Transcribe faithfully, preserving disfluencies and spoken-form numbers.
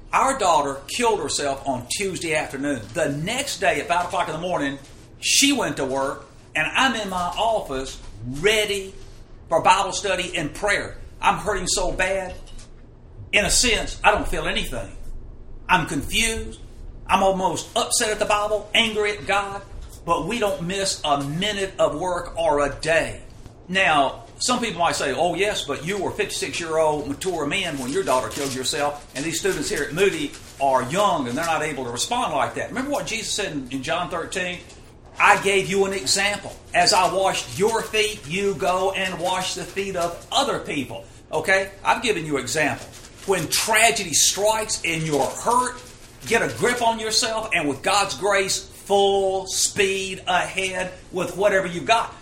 Our daughter killed herself on Tuesday afternoon. The next day at five o'clock in the morning, she went to work, and I'm in my office ready for Bible study and prayer. I'm hurting so bad. In a sense, I don't feel anything. I'm confused. I'm almost upset at the Bible, angry at God, but we don't miss a minute of work or a day. Now, some people might say, oh yes, but you were fifty-six-year-old mature men when your daughter killed herself, and these students here at Moody are young and they're not able to respond like that. Remember what Jesus said in, in John thirteen? I gave you an example. As I washed your feet, you go and wash the feet of other people. Okay? I've given you an example. When tragedy strikes and you're hurt, get a grip on yourself and with God's grace, full speed ahead with whatever you've got.